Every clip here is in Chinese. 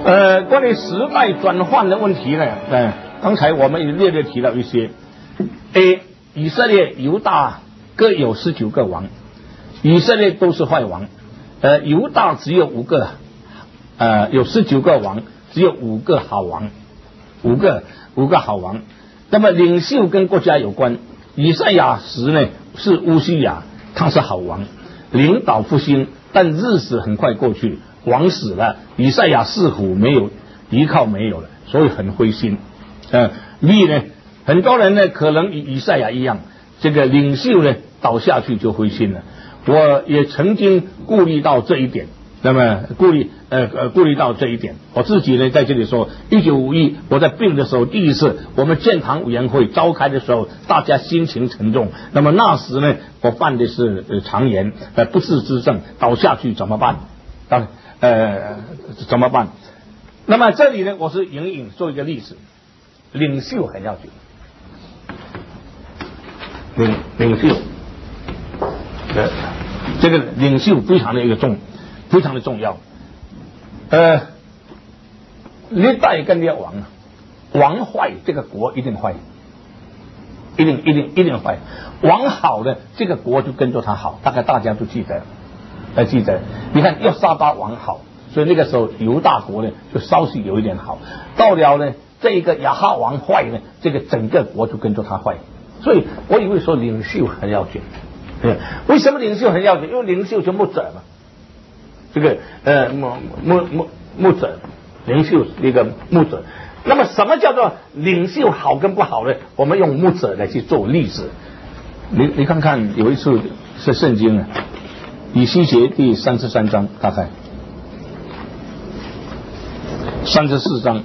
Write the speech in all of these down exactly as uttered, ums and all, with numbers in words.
呃，关于时代转换的问题呢，呃，刚才我们也略略提到一些。A. 以色列、犹大各有十九个王，以色列都是坏王，呃，犹大只有五个，呃，有十九个王，只有五个好王，五个五个好王。那么领袖跟国家有关，以赛亚时呢是乌西雅，他是好王，领导复兴，但日子很快过去，王死了，以赛亚似乎没有依靠没有了，所以很灰心。呃 B 呢，很多人呢可能与以赛亚一样，这个领袖呢倒下去就灰心了。我也曾经顾虑到这一点，那么顾虑呃呃顾虑到这一点，我自己呢在这里说，一九五一我在病的时候，第一次我们建堂委员会召开的时候，大家心情沉重。那么那时呢，我犯的是呃肠炎，呃不治之症，倒下去怎么办？当呃怎么办？那么这里呢，我是隐隐做一个例子，领袖很要紧，领领袖，呃，这个领袖非常的一个重，非常的重要。呃，历代跟列王，王坏，这个国一定坏，一定一定一定坏。王好的，这个国就跟着他好，大概大家都记得，呃，记得。你看，要撒巴王好，所以那个时候犹大国呢就稍许有一点好。到了呢，这一个亚哈王坏呢，这个整个国就跟着他坏。所以我以为说领袖很要紧。对，为什么领袖很要紧？因为领袖就牧者嘛，这个呃牧牧牧牧者，领袖一个牧者。那么什么叫做领袖好跟不好呢？我们用牧者来去做例子。你你看看，有一次是圣经啊，以西结第三十三章，大概三十四章。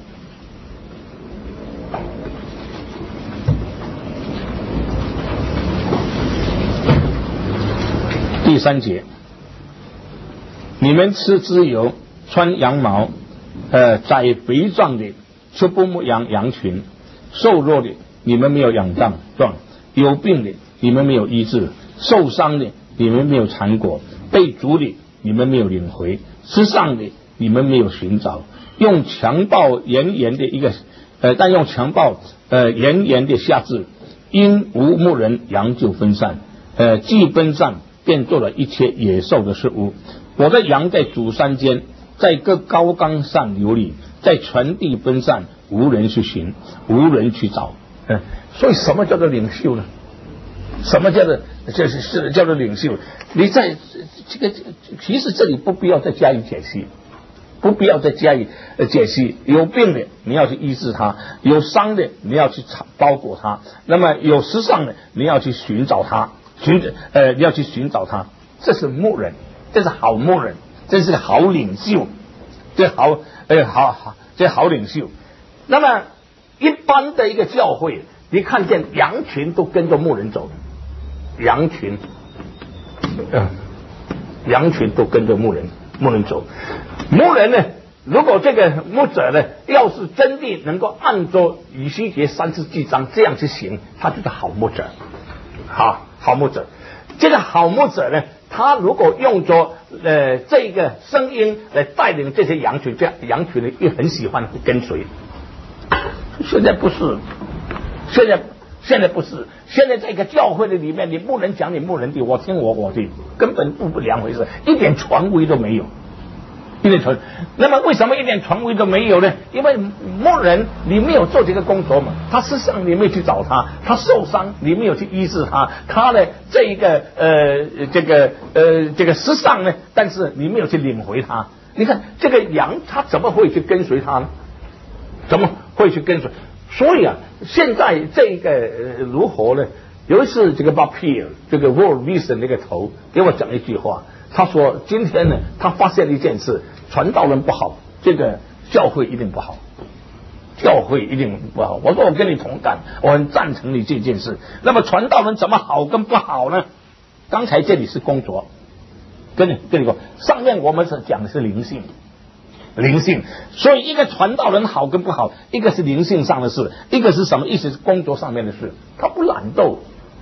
第三节，你们吃脂油，穿羊毛，呃，宰肥壮的，却不牧养羊群；瘦弱的，你们没有养壮壮；有病的，你们没有医治；受伤的，你们没有缠裹；被逐的，你们没有领回；失丧的，你们没有寻找。用强暴严严的一个，呃，但用强暴呃严严的下治，因无牧人，羊就分散，呃，既奔散，便做了一切野兽的事物。我的羊在主山间，在各高冈上流离，在全地分散，无人去寻，无人去找。嗯，所以什么叫做领袖呢？什么叫做这是是叫做领袖？你在这个其实这里不必要再加以解析，不必要再加以解析。有病的你要去医治他，有伤的你要去包裹他，那么有失丧的你要去寻找他。寻呃，你要去寻找他，这是牧人，这是好牧人，这是好领袖，这好呃好好这好领袖。那么一般的一个教会，你看见羊群都跟着牧人走，羊群，呃，羊群都跟着牧人牧人走。牧人呢，如果这个牧者呢，要是真的能够按照以西结三十几章这样去行，他就是好牧者，好。好牧者，这个好牧者呢，他如果用着呃这个声音来带领这些羊群，这样羊群呢也很喜欢跟随。现在不是，现在现在不是，现在在一个教会的里面，你不能讲你牧人的，我听我我的，根本不不两回事，一点权威都没有。一点传，那么为什么一点权威都没有呢？因为牧人你没有做这个工作嘛，他失丧你没有去找他，他受伤你没有去医治他，他的这一个呃这个呃这个失丧呢，但是你没有去领回他。你看这个羊，他怎么会去跟随他呢？怎么会去跟随？所以啊，现在这个、呃、如何呢？有一次这个 Bob Pierre 这个 World Vision 那个头给我讲一句话。他说：“今天呢，他发现了一件事，传道人不好，这个教会一定不好，教会一定不好。”我说：“我跟你同感，我很赞成你这件事。那么传道人怎么好跟不好呢？刚才这里是工作，跟你跟你说，上面我们是讲的是灵性，灵性。所以一个传道人好跟不好，一个是灵性上的事，一个是什么意思？是工作上面的事。他不懒惰。”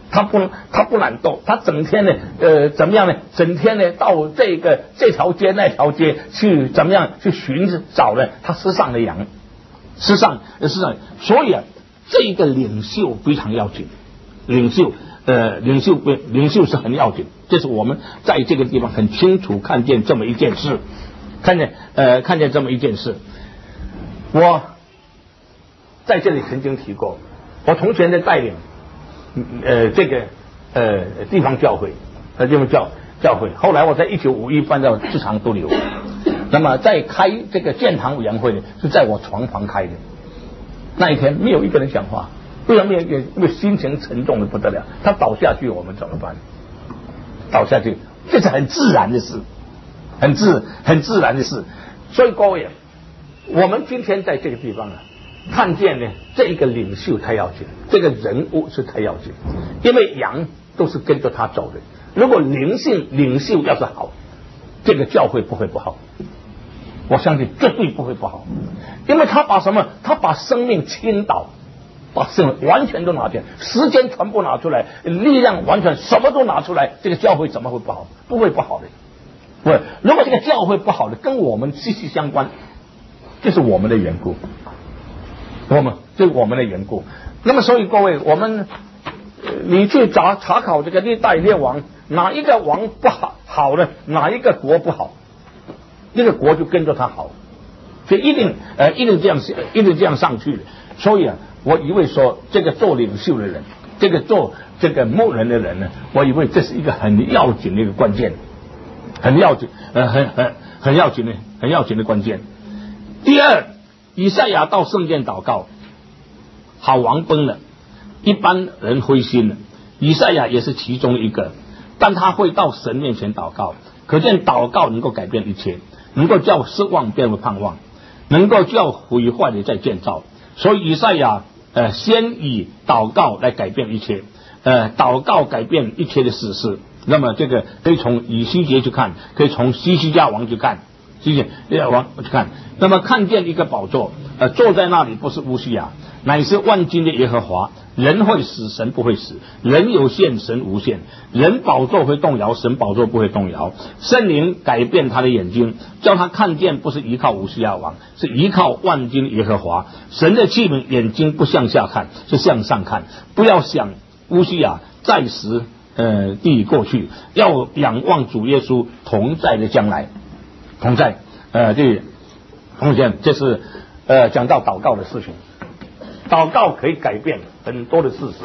他不他不懒惰，他整天呢呃怎么样呢？整天呢到这个这条街那条街去怎么样去寻找呢？他失丧的羊，失丧失丧，所以啊，这个领袖非常要紧，领袖呃领袖领袖是很要紧，这是我们在这个地方很清楚看见这么一件事，看见呃看见这么一件事。我在这里曾经提过，我同学的带领。呃，这个呃地方教会，呃地方教教会。后来我在一九五一搬到市场都留，那么在开这个建堂委员会呢，是在我床旁开的。那一天没有一个人讲话，为什么？因为因为心情沉重的不得了。他倒下去，我们怎么办？倒下去，这是很自然的事，很自很自然的事。所以各位，我们今天在这个地方啊。看见呢，这一个领袖太要紧，这个人物是太要紧，因为羊都是跟着他走的。如果灵性领袖要是好，这个教会不会不好，我相信绝对不会不好，因为他把什么？他把生命倾倒，把生命完全都拿进来，时间全部拿出来，力量完全什么都拿出来，这个教会怎么会不好？不会不好的。不，如果这个教会不好的，跟我们息息相关，这是我们的缘故。我们这是我们的缘故。那么，所以各位，我们你去查查考这个历代列王，哪一个王不好好呢？哪一个国不好，这个国就跟着他好，所以一定呃一定这样一定这样上去的。所以啊，我以为说这个做领袖的人，这个做这个牧人的人呢，我以为这是一个很要紧的一个关键，很要紧呃很很很要紧的很要紧的关键。第二。以赛亚到圣殿祷告，好王崩了，一般人灰心了，以赛亚也是其中一个，但他会到神面前祷告，可见祷告能够改变一切，能够叫失望变为盼望，能够叫毁坏的再建造。所以以赛亚呃先以祷告来改变一切，呃祷告改变一切的事实。那么这个可以从以西结去看，可以从西西家王去看。西西家王去看，那么看见一个宝座，呃，坐在那里不是乌西雅，乃是万军的耶和华。人会死，神不会死；人有限，神无限。人宝座会动摇，神宝座不会动摇。圣灵改变他的眼睛，叫他看见不是依靠乌西雅王，是依靠万军耶和华。神的器皿眼睛不向下看，是向上看。不要想乌西雅暂时呃地过去，要仰望主耶稣同在的将来。同在，呃，这同学，这是呃讲到祷告的事情，祷告可以改变很多的事实，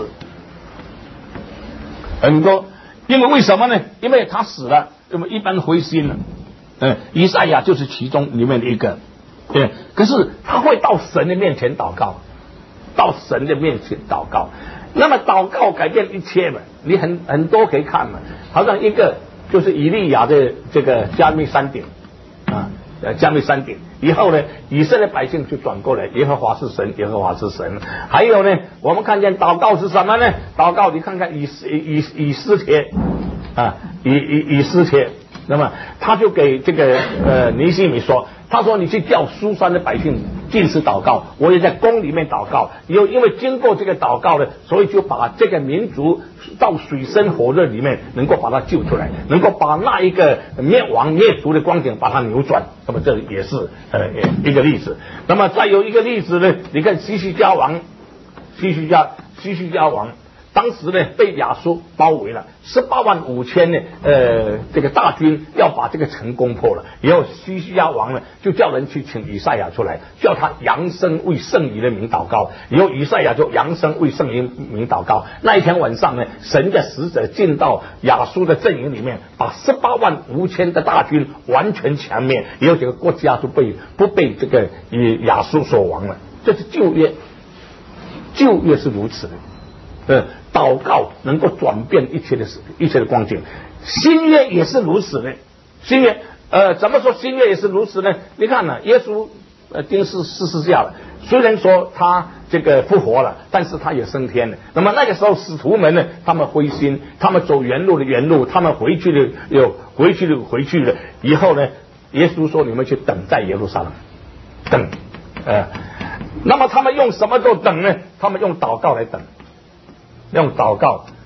很多，因为为什么呢？因为他死了，那么一般灰心了，嗯、呃，以赛亚就是其中里面的一个，对，可是他会到神的面前祷告，到神的面前祷告，那么祷告改变一切嘛，你很很多可以看嘛，好像一个就是以利亚的这个加密山顶。啊，呃，加密山顶以后呢，以色列百姓就转过来，耶和华是神，耶和华是神。还有呢，我们看见祷告是什么呢？祷告，你看看以以以以斯帖啊，以以以斯帖，那么他就给这个呃尼希米说，他说你去叫书珊的百姓禁食祷告，我也在宫里面祷告。有因为经过这个祷告呢，所以就把这个民族到水深火热里面，能够把它救出来，能够把那一个灭亡灭族的光景把它扭转。那么这也是呃一个例子。那么再有一个例子呢，你看西西家王，西西家西西家王。当时呢，被亚述包围了，十八万五千呢，呃，这个大军要把这个城攻破了。以后西西家王呢，就叫人去请以赛亚出来，叫他扬声为圣仪的名祷告。以后以赛亚就扬声为圣仪名祷告。那一天晚上呢，神的使者进到亚述的阵营里面，把十八万五千的大军完全歼灭。以后这个国家就被不被这个以亚述所亡了。这是旧约，旧约是如此的。呃，祷告能够转变一切的事，一切的光景。新约也是如此的。新约，呃，怎么说新约也是如此呢？你看呢、啊，耶稣呃钉死十字架了，虽然说他这个复活了，但是他也升天了。那么那个时候使徒们呢，他们灰心，他们走原路的原路，他们回去的又回去的回去了。以后呢，耶稣说你们去等在耶路撒冷，等，呃，那么他们用什么做等呢？他们用祷告来等。用祷告，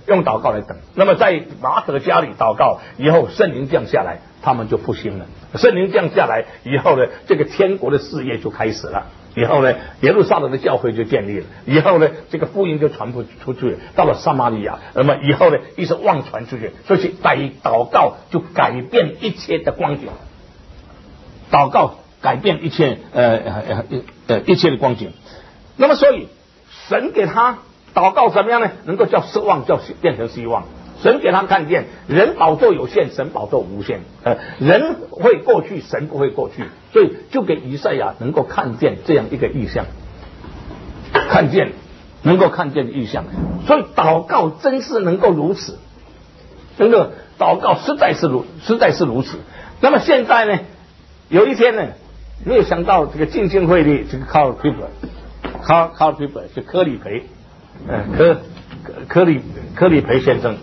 用祷告来等。那么在马可家里祷告以后，圣灵降下来，他们就复兴了。圣灵降下来以后呢，这个天国的事业就开始了。以后呢，耶路撒冷的教会就建立了。以后呢，这个福音就传播出去，到了撒玛利亚。那么以后呢，一直妄传出去。所以在祷告就改变一切的光景，祷告改变一切呃呃呃一切的光景。那么所以神给他祷告怎么样呢？能够叫失望叫变成希望。神给他看见，人宝座有限，神宝座无限。呃，人会过去，神不会过去，所以就给以赛亚能够看见这样一个意象，看见能够看见的意象。所以祷告真是能够如此，真的祷告实在是如实在是如此。那么现在呢，有一天呢，没有想到这个浸信会的这个 Carl Piper，Carl Carl Piper 是柯里培，呃柯柯里柯里培先生。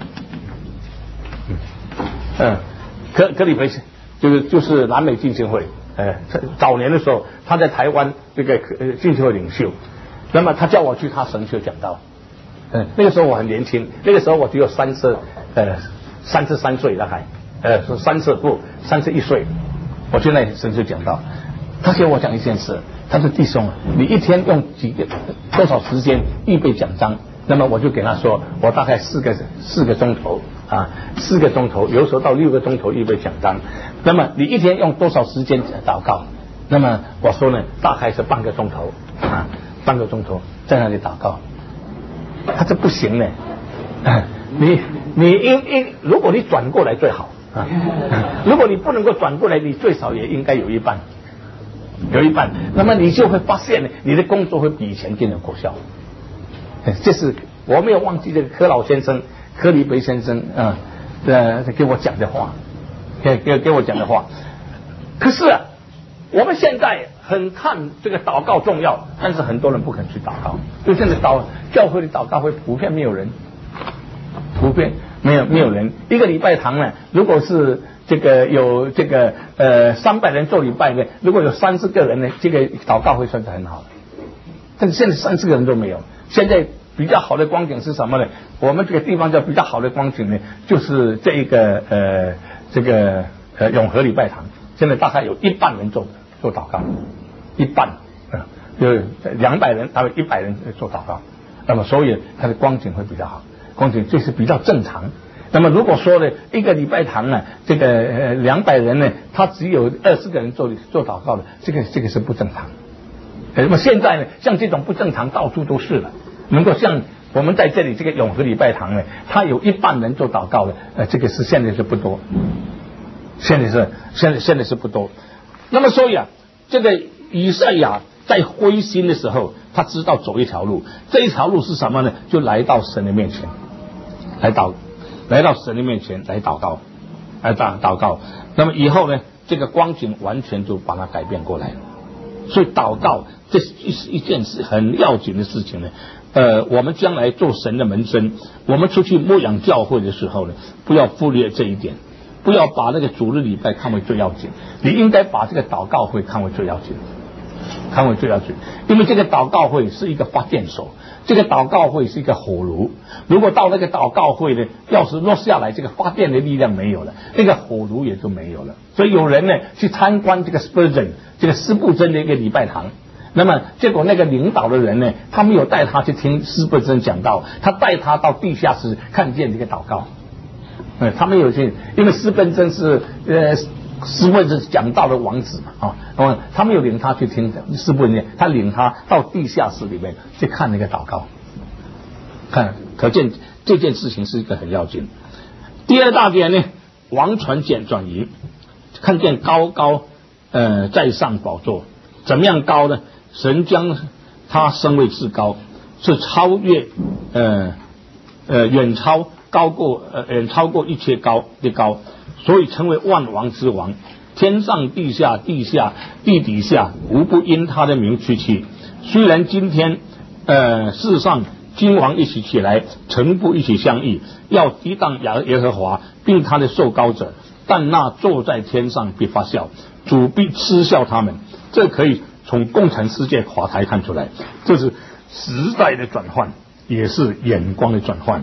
嗯，柯柯里培就是就是南美浸信会，呃，早年的时候他在台湾这个呃浸信会领袖，那么他叫我去他神学讲道，嗯，那个时候我很年轻，那个时候我只有三十呃三十三岁大概，呃三十不三十一岁，我去那神学讲道，他给我讲一件事，他说弟兄，你一天用几个多少时间预备讲章？那么我就给他说，我大概四个四个钟头啊，四个钟头，有时候到六个钟头预备讲章。那么你一天用多少时间祷告？那么我说呢，大概是半个钟头啊，半个钟头在那里祷告。他这不行呢，啊、你你应应，如果你转过来最好啊，如果你不能够转过来，你最少也应该有一半，有一半。那么你就会发现呢，你的工作会比以前更有果效。这是我没有忘记这个柯老先生、柯里培先生啊，呃，给我讲的话，给给给我讲的话。可是啊，我们现在很看这个祷告重要，但是很多人不肯去祷告。就现在祷教会的祷告会普遍没有人，普遍没有没有人。一个礼拜堂呢，如果是这个有这个呃三百人做礼拜呢，如果有三十个人呢，这个祷告会算是很好的。但是现在三十个人都没有。现在比较好的光景是什么呢？我们这个地方叫比较好的光景呢，就是这一个呃这个呃永和礼拜堂，现在大概有一半人做做祷告，一半啊，有两百人，大概一百人做祷告，那么所以它的光景会比较好，光景这是比较正常。那么如果说呢，一个礼拜堂呢，这个呃两百人呢，他只有二十个人做做祷告的，这个这个是不正常。那么现在呢，像这种不正常到处都是了。能够像我们在这里这个永和礼拜堂呢，他有一半人做祷告的，呃，这个是现在是不多，现在是现在现在是不多。那么所以啊，这个以赛亚在灰心的时候，他知道走一条路，这一条路是什么呢？就来到神的面前，来祷，来到神的面前来祷告，来祷祷告。那么以后呢，这个光景完全就把它改变过来了。所以祷告这是一件事很要紧的事情呢。呃，我们将来做神的门生，我们出去牧养教会的时候呢，不要忽略这一点，不要把那个主日礼拜看为最要紧，你应该把这个祷告会看为最要紧，看为最要紧，因为这个祷告会是一个发电手，这个祷告会是一个火炉。如果到那个祷告会呢，要是落下来，这个发电的力量没有了，那个火炉也就没有了。所以有人呢去参观这个 Spurgeon 这个斯布真的一个礼拜堂。那么结果那个领导的人呢，他没有带他去听斯布真讲道，他带他到地下室看见这个祷告。嗯，他没有去，因为斯布真是呃斯布真讲道的王子嘛啊，嗯，他没有领他去听斯布真，他领他到地下室里面去看那个祷告。看，可见这件事情是一个很要紧。第二大点呢，王传简转移，看见高高呃在上宝座，怎么样高呢？神将他升为至高，是超越呃呃远超高过呃远超过一切高的高，所以成为万王之王。天上地下地下地底下无不因他的名屈膝。虽然今天呃世上君王一起起来，臣仆一起相议，要抵挡耶和华并他的受膏者，但那坐在天上必发笑，主必嗤笑他们。这可以从共产世界垮台看出来，这是时代的转换，也是眼光的转换。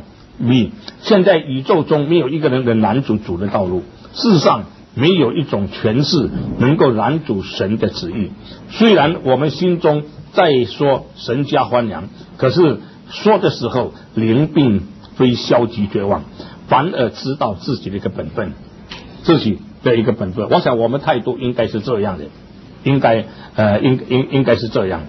B， 现在宇宙中没有一个人能拦阻主的道路，事实上没有一种权势能够拦阻神的旨意。虽然我们心中在说神家欢阳，可是说的时候灵并非消极绝望，反而知道自己的一个本分，自己的一个本分。我想我们态度应该是这样的，应该呃应应应该是这样。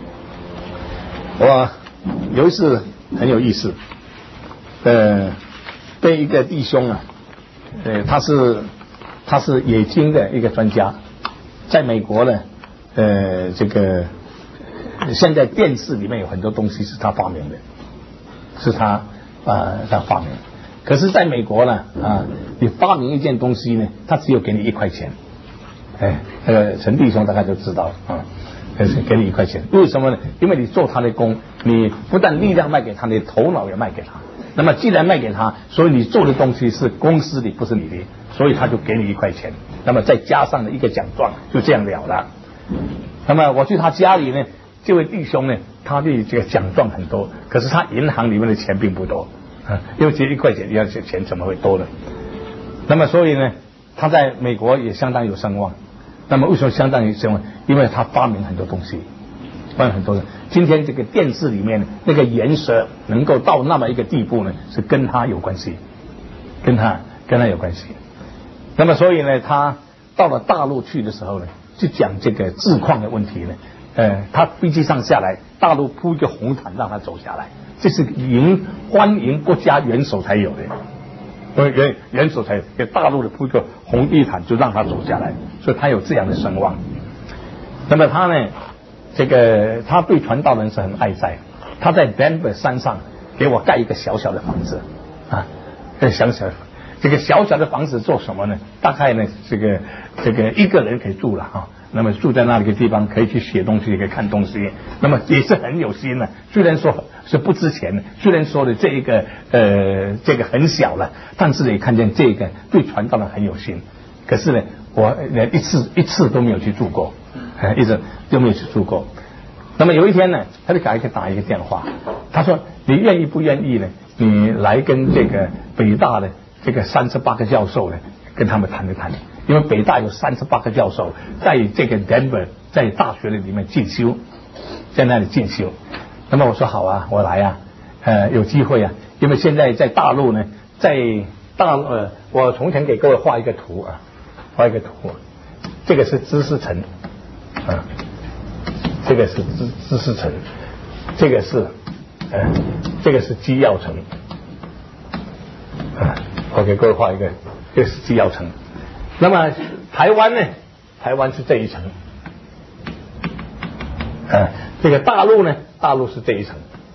我有一次很有意思，呃，被一个弟兄啊，呃，他是他是冶金的一个专家，在美国呢，呃，这个现在电视里面有很多东西是他发明的，是他啊、呃、他发明。可是在美国呢啊，你发明一件东西呢，他只有给你一块钱。哎，那个陈弟兄大概就知道啊。给你一块钱，为什么呢？因为你做他的工，你不但力量卖给他，你头脑也卖给他。那么既然卖给他，所以你做的东西是公司的，不是你的，所以他就给你一块钱。那么再加上了一个奖状，就这样了了。那么我去他家里呢，这位弟兄呢，他的这个奖状很多，可是他银行里面的钱并不多啊，因为这一块钱，要钱怎么会多呢？那么所以呢，他在美国也相当有声望。那么为什么相当于声望？因为他发明很多东西，发明很多的。今天这个电视里面那个颜色能够到那么一个地步呢，是跟他有关系，跟他跟他有关系。那么所以呢，他到了大陆去的时候呢，就讲这个质矿的问题呢，呃，他飞机上下来，大陆铺一个红毯让他走下来，这是迎欢迎国家元首才有的。元元首才给大陆的铺一个红地毯，就让他走下来，所以他有这样的声望。那么他呢，这个他对传道人是很爱戴，他在 Denver 山上给我盖一个小小的房子啊，小小的这个小小的房子做什么呢？大概呢，这个这个一个人可以住了啊。那么住在那里的地方，可以去写东西，可以看东西，那么也是很有心的。虽然说是不值钱的，虽然说的这一个呃这个很小了，但是也看见这个对传道人很有心。可是呢，我连一次一次都没有去住过，一直都没有去住过。那么有一天呢，他就给我打一个电话，他说：“你愿意不愿意呢？你来跟这个北大的这个三十八个教授呢，跟他们谈一谈。”因为北大有三十八个教授在这个 Denver 在大学里面进修，在那里进修。那么我说好啊，我来啊，呃，有机会啊。因为现在在大陆呢，在大呃，我从前给各位画一个图啊，画一个图，这个是知识城啊，这个是知知识城，这个是呃，这个是机要城啊，我给各位画一个，这个是机要城。那么台湾呢？台湾是这一层，呃，这个大陆呢？大陆是这一层，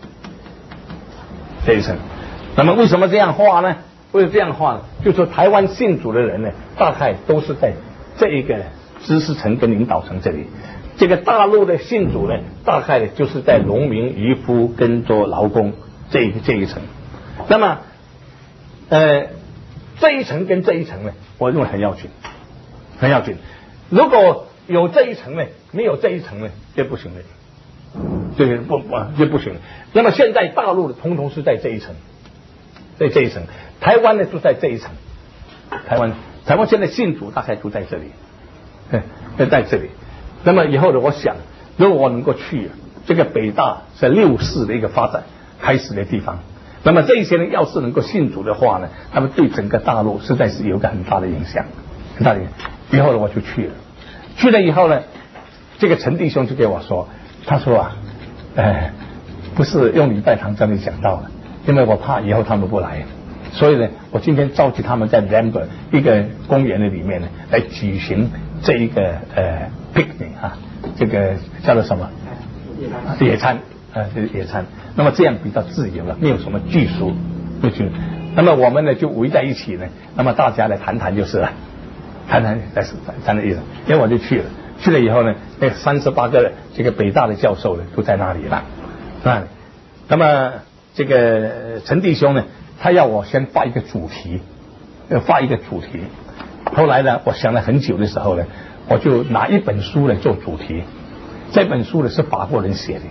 这一层。那么为什么这样画呢？为什么这样画呢？就说台湾信主的人呢，大概都是在这一个知识层跟领导层这里。这个大陆的信主呢，大概呢就是在农民、渔夫跟做劳工这一这一层。那么，呃。这一层跟这一层呢，我认为很要紧，很要紧。如果有这一层呢，没有这一层呢，这不行的，这个不不这不行。那么现在大陆的通通是在这一层，在这一层，台湾呢就在这一层，台湾台湾现在信主大概都在这里，在在这里。那么以后呢，我想如果我能够去这个北大是六四的一个发展开始的地方。那么这一些人要是能够信主的话呢，那么对整个大陆实在是有一个很大的影响，很大的影响。以后呢，我就去了，去了以后呢，这个陈弟兄就给我说，他说啊，呃，不是用礼拜堂这里讲到了，因为我怕以后他们不来，所以呢，我今天召集他们在 Denver 一个公园的里面呢，来举行这一个呃 picnic 啊，这个叫做什么野餐。呃，这野餐，那么这样比较自由了，没有什么拘束，不拘。那么我们呢就围在一起呢，那么大家来谈谈就是了，谈谈来谈的意思。因为我就去了，去了以后呢，那三十八个这个北大的教授呢都在那里了，那里。那么这个陈弟兄呢，他要我先发一个主题，要发一个主题。后来呢，我想了很久的时候呢，我就拿一本书来做主题。这本书呢是法国人写的。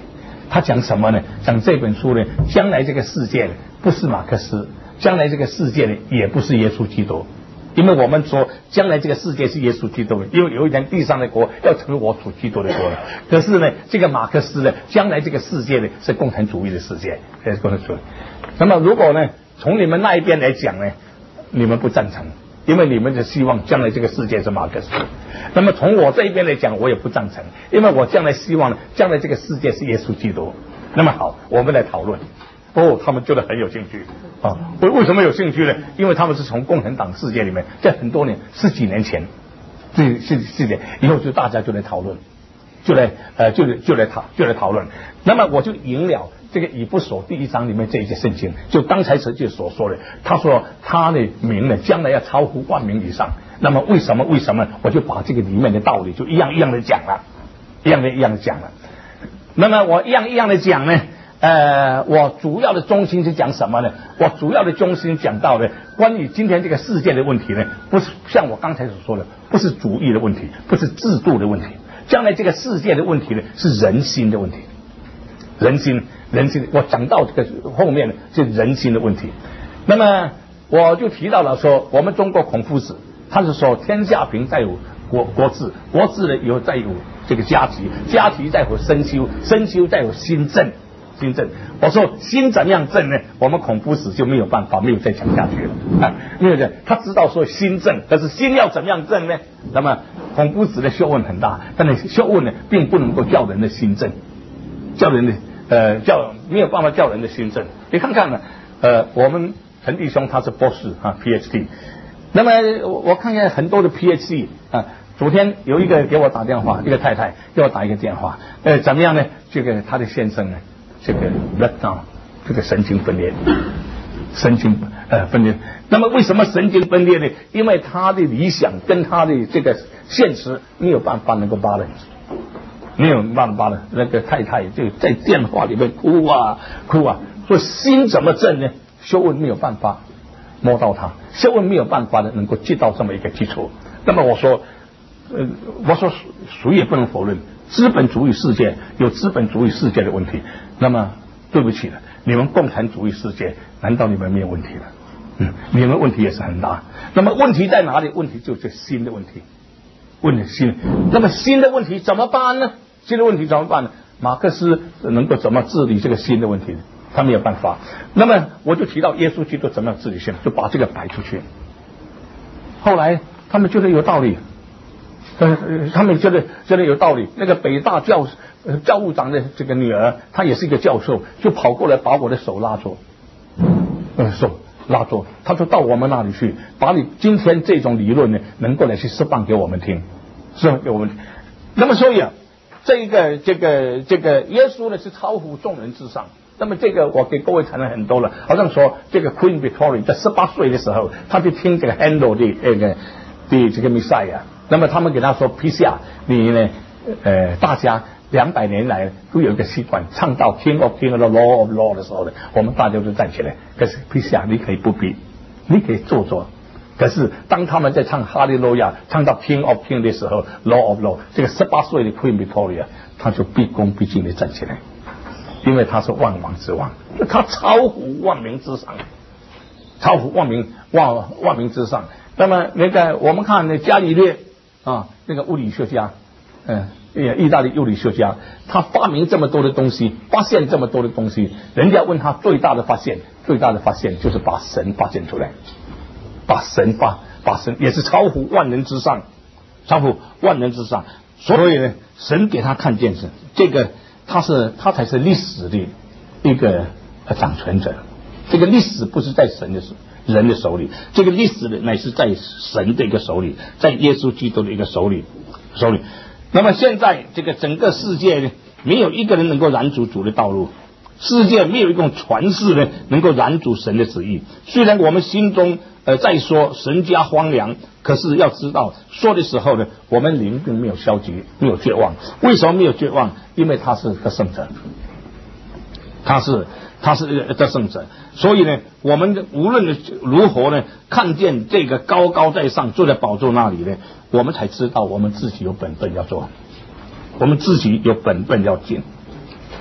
他讲什么呢？讲这本书呢，将来这个世界呢，不是马克思，将来这个世界呢，也不是耶稣基督。因为我们说将来这个世界是耶稣基督的，因为有一天地上的国要成为我主基督的国了。可是呢，这个马克思呢，将来这个世界呢是共产主义的世界，是共产主义。那么如果呢，从你们那一边来讲呢，你们不赞成，因为你们就希望将来这个世界是马克思。那么从我这一边来讲，我也不赞成，因为我将来希望呢，将来这个世界是耶稣基督。那么好，我们来讨论。哦，他们觉得很有兴趣啊！为为什么有兴趣呢？因为他们是从共产党世界里面，在很多年十几年前，这这这点以后就大家就来讨论，就来呃就就来讨就来讨论。那么我就引了这个以弗所第一章里面这一节圣经，就刚才陈姐所说的，他说他的名呢将来要超乎万名以上。那么为什么为什么？我就把这个里面的道理就一样一样的讲了，一样的一样的讲了。那么我一样一样的讲呢。呃，我主要的中心是讲什么呢？我主要的中心讲到的关于今天这个世界的问题呢，不是像我刚才所说的，不是主义的问题，不是制度的问题，将来这个世界的问题呢，是人心的问题。人心，人心，我讲到这个后面呢，是人心的问题。那么我就提到了说，我们中国孔夫子，他是说天下平再有国国治，国治呢以后再有这个家齐，家齐再有身修，身修再有心正。心正，我说心怎么样正呢？我们孔夫子就没有办法，没有再讲下去了啊！没有的，他知道说心正，可是心要怎么样正呢？那么孔夫子的学问很大，但是学问呢，并不能够叫人的心正，叫人的呃叫没有办法叫人的心正。你看看呢，呃，我们陈弟兄他是博士啊 ，P H D， 那么我看见很多的 P H D 啊。昨天有一个给我打电话，一个太太给我打一个电话，呃，怎么样呢？这个他的先生呢？这个 breakdown， 这个神经分裂，神经呃分裂。那么为什么神经分裂呢？因为他的理想跟他的这个现实没有办法能够 balance， 没有办法 balance。那个太太就在电话里面哭啊哭啊，说心怎么正呢？修问没有办法摸到他，修问没有办法的能够接到这么一个基础。那么我说，呃，我说谁也不能否认。资本主义世界有资本主义世界的问题，那么对不起了，你们共产主义世界难道你们没有问题了？嗯，你们问题也是很大。那么问题在哪里？问题就是心的问题，问题心。那么心的问题怎么办呢？心的问题怎么办呢？马克思能够怎么治理这个心的问题呢？他没有办法。那么我就提到耶稣基督怎么样治理心，就把这个摆出去。后来他们觉得有道理。呃，他们觉得觉得有道理。那个北大教呃教务长的这个女儿，她也是一个教授，就跑过来把我的手拉住，呃，手拉住。他说到我们那里去，把你今天这种理论呢，能够来去示范给我们听，示范给我们听。那么所以啊，这个这个这个耶稣呢是超乎众人之上。那么这个我给各位谈了很多了，好像说这个 Queen Victoria 在十八岁的时候，他就听这个 Handel 的那个的这个 Messiah。那么他们给他说 P C R 你呢呃大家两百年来都有一个习惯，唱到 King of King 的 Law of Law 的时候呢，我们大家都站起来。可是 P C R 你可以不必，你可以坐坐。可是当他们在唱哈利路亚唱到 King of King 的时候 Law of Law， 这个十八岁的 Queen Victoria 他就毕恭毕敬的站起来，因为他是万王之王，他超乎万民之上，超乎万民万万民之上。那么那个我们看那伽利略啊，那个物理学家，嗯，意大利物理学家，他发明这么多的东西，发现这么多的东西，人家问他最大的发现，最大的发现就是把神发现出来，把神发，把神也是超乎万人之上，超乎万人之上。所以呢，神给他看见是这个，他是他才是历史的一个掌权者。这个历史不是在神的手。人的手里，这个历史呢乃是在神的一个手里，在耶稣基督的一个手里手里。那么现在这个整个世界呢，没有一个人能够拦阻主的道路，世界没有一种传世呢能够拦阻神的旨意。虽然我们心中呃在说神家荒凉，可是要知道说的时候呢，我们灵并没有消极，没有绝望。为什么没有绝望？因为他是得胜者，他是他是得胜者。所以呢，我们无论如何呢，看见这个高高在上坐在宝座那里呢，我们才知道我们自己有本分要做，我们自己有本分要尽。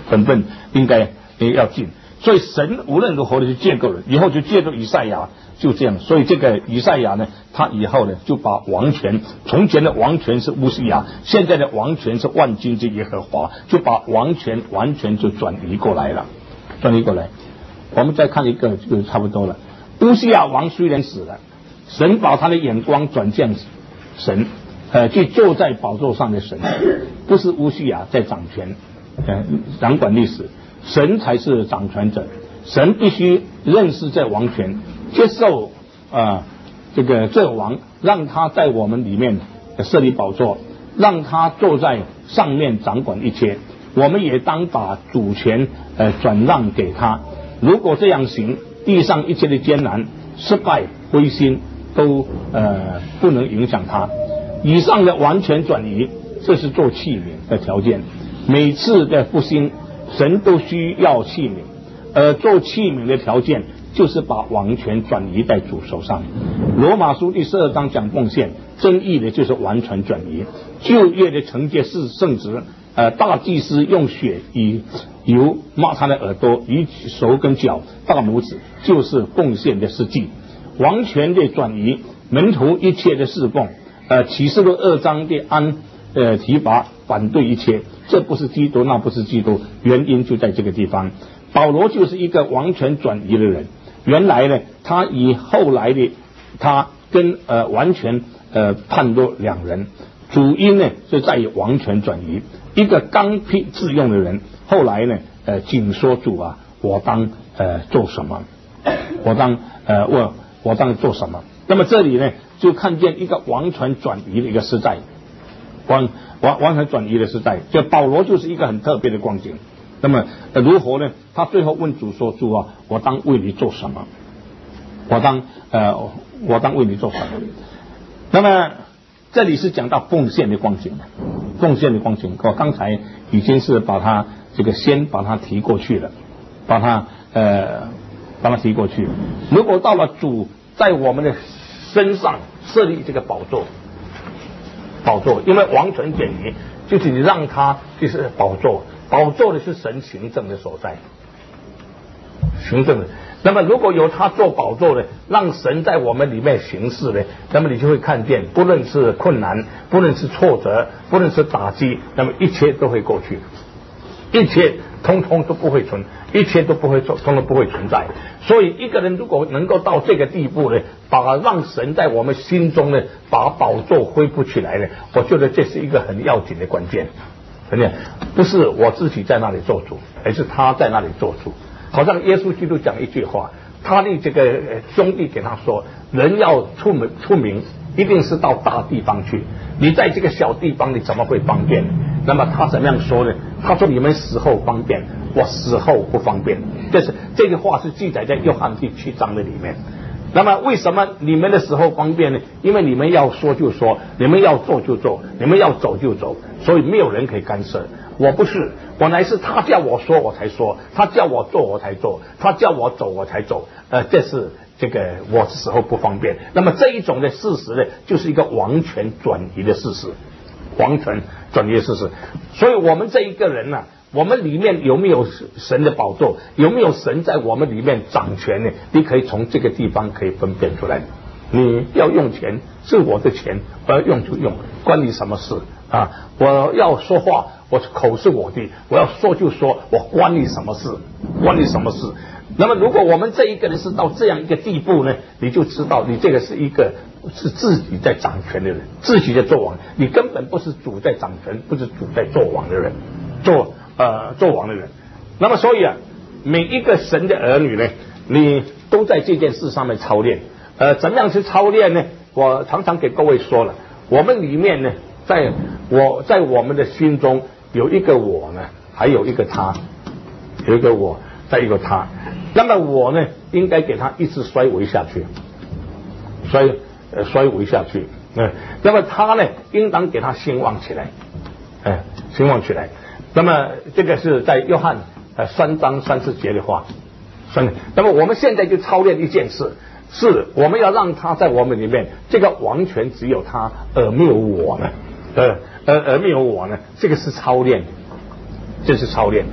本分应该也要尽。所以神无论如何的去建构人，以后就借助以赛亚，就这样。所以这个以赛亚呢，他以后呢就把王权，从前的王权是乌西雅，现在的王权是万军之耶和华，就把王权完全就转移过来了，转移过来。我们再看一个就差不多了。乌西雅王虽然死了，神把他的眼光转向神，呃，去坐在宝座上的神，不是乌西雅在掌权，呃，掌管历史。神才是掌权者，神必须认识这王权，接受啊、呃、这个这王，让他在我们里面设立宝座，让他坐在上面掌管一切。我们也当把主权呃转让给他。如果这样行，地上一切的艰难、失败、灰心都呃不能影响他。以上的完全转移，这是做器皿的条件。每次的复兴，神都需要器皿，而做器皿的条件就是把王权转移在主手上。罗马书第十二章讲奉献，争议的就是完全转移。旧约的惩戒是圣职，呃，大祭司用血以油抹他的耳朵，以手跟脚、大拇指，就是奉献的事迹。王权的转移，门徒一切的侍奉，呃，启示录二章的安呃提拔反对一切。这不是基督，那不是基督，原因就在这个地方。保罗就是一个完全转移的人。原来呢，他以后来的他跟呃完全呃判若两人。主因呢是在于完全转移。一个刚愎自用的人，后来呢呃紧说主啊，我当呃做什么？我当呃我我当做什么？那么这里呢就看见一个完全转移的一个时代。完完完全转移的时代，就保罗就是一个很特别的光景。那么、呃、如何呢？他最后问主说：“主啊，我当为你做什么？我当呃，我当为你做什么？”那么这里是讲到奉献的光景，奉献的光景。我刚才已经是把它这个先把它提过去了，把它呃把它提过去。如果到了主在我们的身上设立这个宝座。宝座，因为王权转移，就是你让他就是宝座，宝座的是神行政的所在，行政的。那么如果有他做宝座的，让神在我们里面行事的，那么你就会看见，不论是困难，不论是挫折，不论是打击，那么一切都会过去，一切通通都不会存，一切都不会通通都不会存在。所以一个人如果能够到这个地步呢，把让神在我们心中呢，把宝座恢复起来呢，我觉得这是一个很要紧的关键。真的不是我自己在那里做主，而是他在那里做主。好像耶稣基督讲一句话，他的这个兄弟给他说，人要出门出名，一定是到大地方去，你在这个小地方你怎么会方便？那么他怎么样说呢？他说你们死后方便，我死后不方便。这是这个话是记载在约翰第七章的里面。那么为什么你们的时候方便呢？因为你们要说就说，你们要做就做，你们要走就走，所以没有人可以干涉。我不是，我乃是他叫我说我才说，他叫我做我才做，他叫我走我才走。呃，这是这个我时候不方便。那么这一种的事实呢，就是一个王权转移的事实，王权转移的事实。所以我们这一个人呢、啊，我们里面有没有神的宝座，有没有神在我们里面掌权呢？你可以从这个地方可以分辨出来。你要用钱是我的钱，我要用就用，关你什么事啊？我要说话，我口是我的，我要说就说，我关你什么事？关你什么事？那么如果我们这一个人是到这样一个地步呢，你就知道你这个是一个是自己在掌权的人，自己在做王，你根本不是主在掌权，不是主在做王的人，做呃做王的人。那么所以啊，每一个神的儿女呢，你都在这件事上面操练。呃，怎么样去操练呢？我常常给各位说了，我们里面呢，在我在我们的心中有一个我呢，还有一个他，有一个我，再一个他。那么我呢，应该给他一直衰微下去，衰呃衰微下去。嗯，那么他呢，应当给他兴旺起来，哎、呃，兴旺起来。那么这个是在约翰呃三章三四节的话。三，那么我们现在就操练一件事。是我们要让他在我们里面，这个王权只有他，而没有我呢，呃，而而没有我呢，这个是操练，这是操练。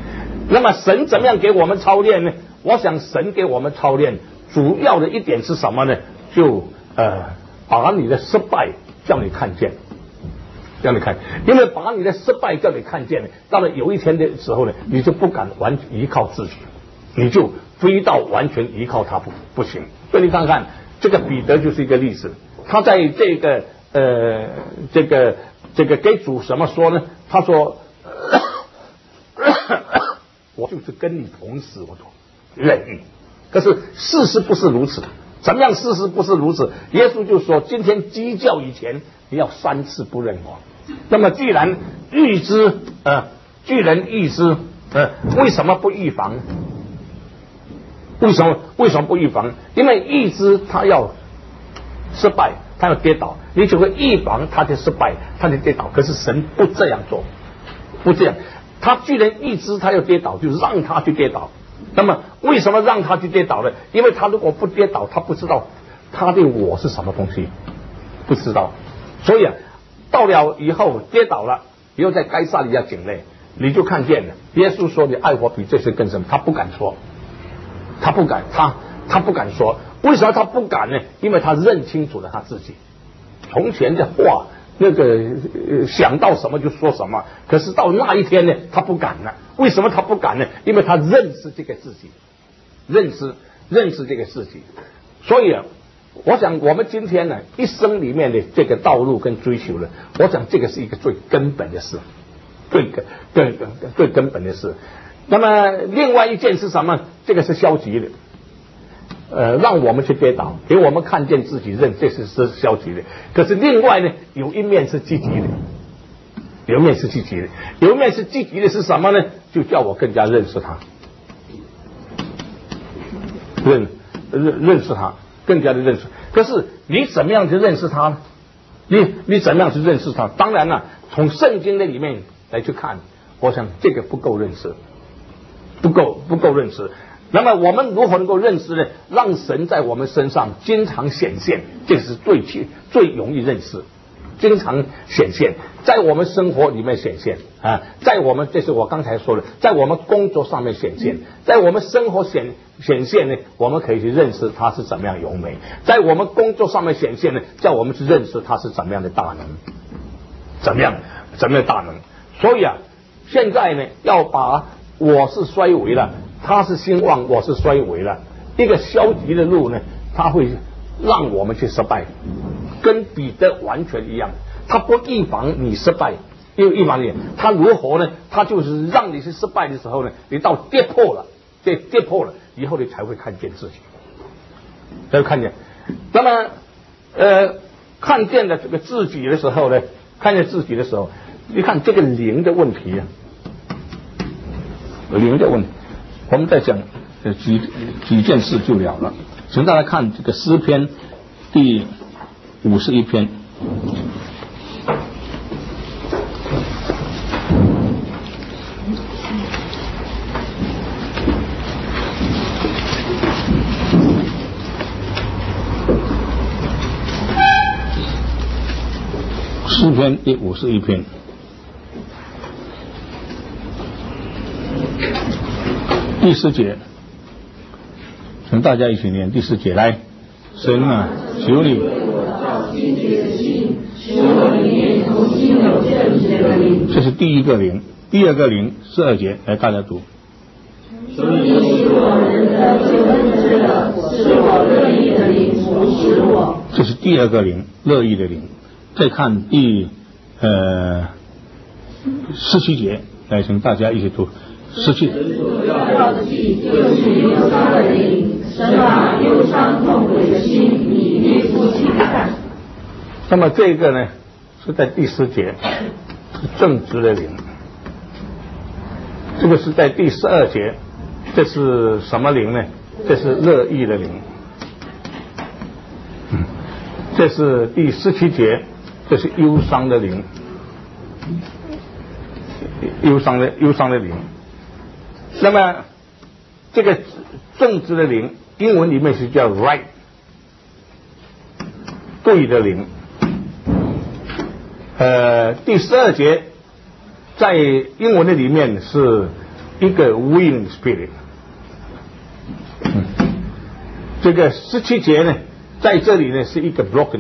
那么神怎么样给我们操练呢？我想神给我们操练主要的一点是什么呢？就呃把你的失败叫你看见，叫你看，因为把你的失败叫你看见呢，到了有一天的时候呢，你就不敢完全依靠自己，你就非到完全依靠他不不行。所以你看看这个彼得就是一个例子，他在这个呃这个这个给主什么说呢？他说我就是跟你同死，我都愿意。可是事实不是如此，怎么样？事实不是如此。耶稣就说，今天鸡叫以前，你要三次不认我。那么既然预知，呃，巨人预知，呃，为什么不预防？为什么为什么不预防？因为预知他要失败，他要跌倒，你就会预防他的失败，他的跌倒。可是神不这样做，不这样。他巨人预知他要跌倒，就让他去跌倒。那么为什么让他去跌倒呢？因为他如果不跌倒，他不知道他的我是什么东西，不知道。所以啊，到了以后跌倒了，以后在该撒利亚境内，你就看见了。耶稣说：“你爱我比这些更深。”他不敢说，他不敢，他他不敢说。为什么他不敢呢？因为他认清楚了他自己。从前的话，那个、呃、想到什么就说什么，可是到那一天呢，他不敢了。为什么他不敢呢？因为他认识这个自己，认识认识这个自己。所以啊，我想我们今天呢，一生里面的这个道路跟追求呢，我想这个是一个最根本的事，最根最根最根本的事。那么另外一件是什么？这个是消极的。呃，让我们去跌倒，给我们看见自己认，这是是消极的。可是另外呢，有一面是积极的，有一面是积极的，有一面是积极的是什么呢？就叫我更加认识他，认认认识他，更加的认识。可是你怎么样去认识他呢？你你怎么样去认识他？当然了，从圣经的里面来去看，我想这个不够认识，不够不够认识。那么我们如何能够认识呢？让神在我们身上经常显现，这是最最容易认识。经常显现，在我们生活里面显现啊，在我们这是我刚才说的，在我们工作上面显现，在我们生活显显现呢，我们可以去认识他是怎么样荣美。在我们工作上面显现呢，叫我们去认识他是怎么样的大能，怎么样怎么样的大能。所以啊，现在呢，要把我是衰微了。他是兴旺，我是衰微了。一个消极的路呢，他会让我们去失败，跟彼得完全一样。他不预防你失败，因为预防你，他如何呢？他就是让你去失败的时候呢，你到跌破了，这跌破了以后，你才会看见自己，才会看见。那么，呃，看见了这个自己的时候呢，看见自己的时候，你看这个灵的问题啊，灵的问题。我们在讲呃几几件事就了了，请大家看这个诗篇第五十一篇，诗篇第五十一篇。第四节，请大家一起念第四节来。神啊，求你这是第一个灵，第二个灵十二节来大家读。求你使我人的救恩之乐，使我乐意的灵扶持我。这是第二个灵，乐意的灵。再看第呃十七节，来请大家一起读。失去要的气就是忧伤的灵，神把忧伤痛悔的心你必不轻看。那么这个呢是在第十节，是正直的灵。这个是在第十二节，这是什么灵呢？这是乐意的灵。嗯，这是第十七节，这是忧伤的灵，忧伤的忧伤的灵。那么这个正直的灵，英文里面是叫 right， 对的灵。呃，第十二节在英文的里面是一个 willing spirit。嗯，这个十七节呢，在这里呢是一个 broken，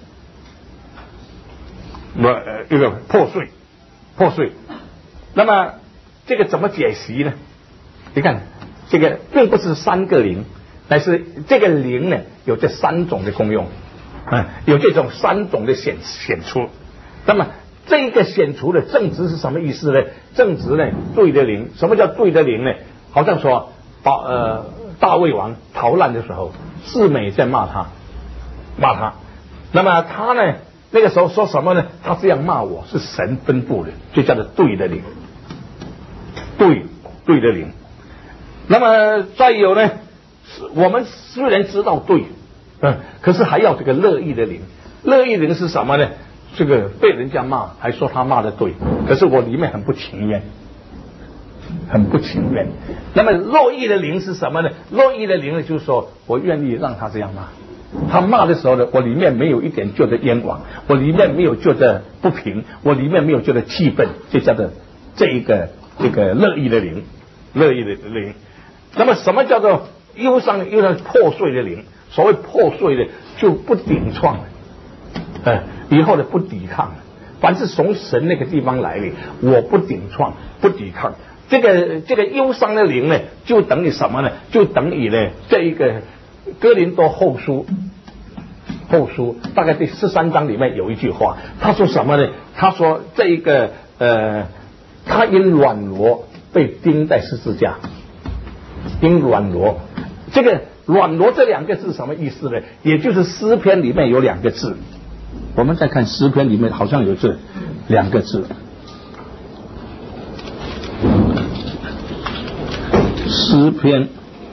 呃，一个破碎，破碎。那么这个怎么解析呢？你看，这个并不是三个灵，但是这个灵呢有这三种的功用，啊，有这种三种的显显出。那么这个显出的正直是什么意思呢？正直呢，对的灵。什么叫对的灵呢？好像说，把呃大卫王逃难的时候，示每在骂他，骂他。那么他呢，那个时候说什么呢？他这样骂我是神吩咐的，就叫做对的灵，对对的灵。那么再有呢，我们虽然知道对，嗯，可是还要这个乐意的灵。乐意的灵是什么呢？这个被人家骂，还说他骂的对，可是我里面很不情愿，很不情愿。那么乐意的灵是什么呢？乐意的灵呢，就是说我愿意让他这样骂。他骂的时候呢，我里面没有一点觉得冤枉，我里面没有觉得不平，我里面没有觉得气愤，就叫做这一个这个乐意的灵，乐意的灵。那么什么叫做忧伤？忧伤破碎的灵。所谓破碎的，就不顶撞了，呃，以后的不抵抗了。凡是从神那个地方来的，我不顶撞，不抵抗。这个这个忧伤的灵呢，就等于什么呢？就等于呢这一个哥林多后书，后书大概第十三章里面有一句话，他说什么呢？他说这一个呃，他因软弱被钉在十字架。因软弱，这个软弱这两个字什么意思呢？也就是诗篇里面有两个字，我们再看诗篇里面好像有这两个字，诗篇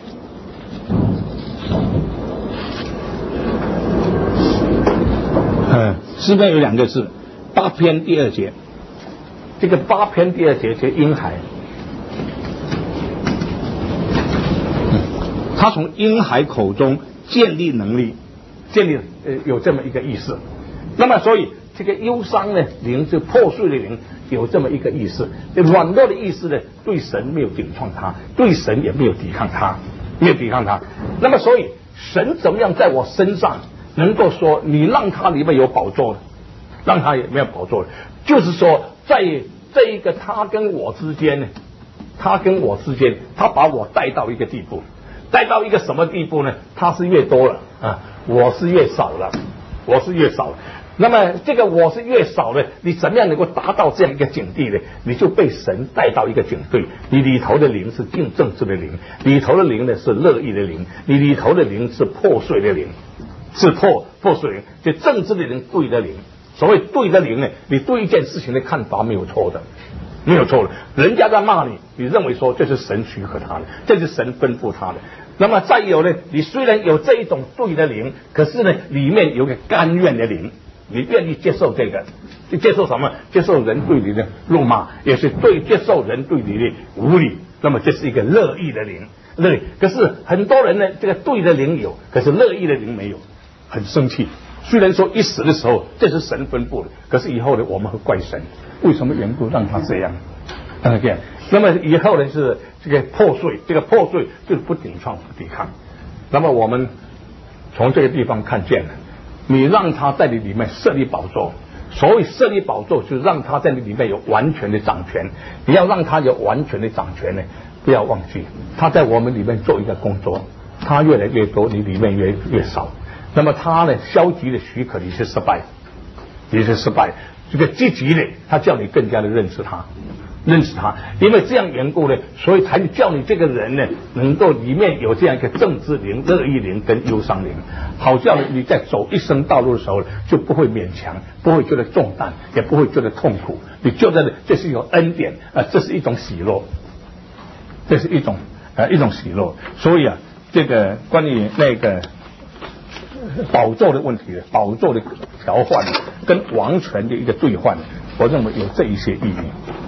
嗯，诗篇有两个字，八篇第二节，这个八篇第二节是婴孩。他从婴孩口中建立能力，建立呃有这么一个意思。那么所以这个忧伤呢，灵是破碎的灵，有这么一个意思。软弱的意思呢，对神没有顶撞他，对神也没有抵抗他，没有抵抗他。那么所以神怎么样在我身上能够说你让他里面有宝座，让他也没有宝座，就是说在这一个他跟我之间呢，他跟我之间，他把我带到一个地步。带到一个什么地步呢？他是越多了啊，我是越少了，我是越少了。那么这个我是越少了，你怎么样能够达到这样一个境地呢？你就被神带到一个境地，你里头的灵是敬正直的灵，里头的灵呢是乐意的灵，你里头的灵是破碎的灵，是破破碎灵，就正直的灵，对的灵。所谓对的灵呢，你对一件事情的看法没有错的。没有错了，人家在骂你，你认为说这是神许可他的，这是神吩咐他的。那么再有呢，你虽然有这一种对的灵，可是呢，里面有个甘愿的灵，你愿意接受这个，就接受什么？接受人对你的辱骂，也是对接受人对你的无理。那么这是一个乐意的灵，乐意。可是很多人呢，这个对的灵有，可是乐意的灵没有，很生气。虽然说一死的时候这是神吩咐的，可是以后呢，我们会怪神。为什么缘故让他这样？啊，这样。那么以后呢是这个破碎，这个破碎就是不顶撞、不抵抗。那么我们从这个地方看见了，你让他在你里面设立宝座。所谓设立宝座，就是让他在你里面有完全的掌权。你要让他有完全的掌权呢，不要忘记他在我们里面做一个工作，他越来越多，你里面越越少。那么他呢，消极的许可你是失败，你是失败。这个积极的，他叫你更加的认识他，认识他，因为这样缘故呢，所以才叫你这个人呢，能够里面有这样一个正直灵、乐意灵跟忧伤灵，好叫你在走一生道路的时候，就不会勉强，不会觉得重担，也不会觉得痛苦，你觉得这是一种恩典啊、呃，这是一种喜乐，这是一种呃一种喜乐。所以啊，这个关于那个宝座的问题，宝座的调换跟王权的一个兑换，我认为有这一些意义。